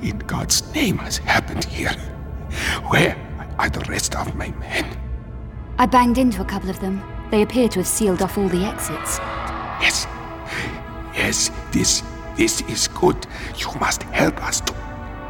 in God's name has happened here? Where are the rest of my men? I banged into a couple of them. They appear to have sealed off all the exits. Yes, this is good. You must help us to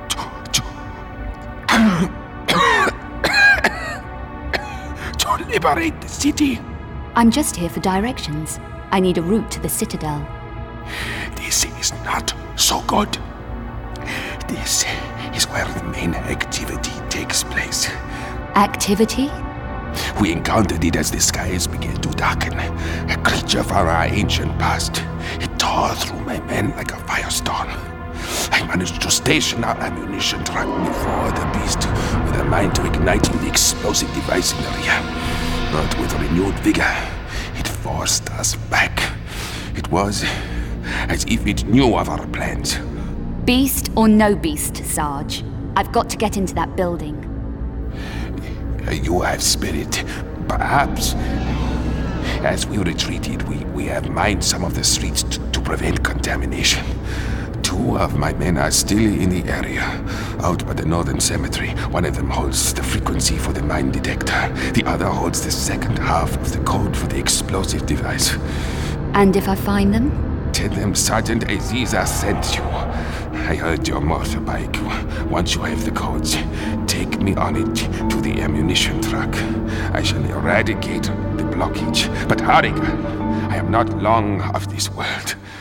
liberate the city. I'm just here for directions. I need a route to the Citadel. This is not so good. This is where the main activity takes place. Activity? We encountered it as the skies began to darken. A creature from our ancient past. It tore through my men like a firestorm. I managed to station our ammunition truck before the beast with a mind to igniting the explosive device in the rear. But with renewed vigor, it forced us back. It was as if it knew of our plans. Beast or no beast, Sarge. I've got to get into that building. You have spirit. Perhaps. As we retreated, we have mined some of the streets to prevent contamination. 2 of my men are still in the area, out by the northern cemetery. One of them holds the frequency for the mine detector. The other holds the second half of the code for the explosive device. And if I find them? Tell them Sergeant Aziza sent you. I heard your motorbike. Once you have the codes, take me on it to the ammunition truck. I shall eradicate the blockage. But hurry, I am not long of this world.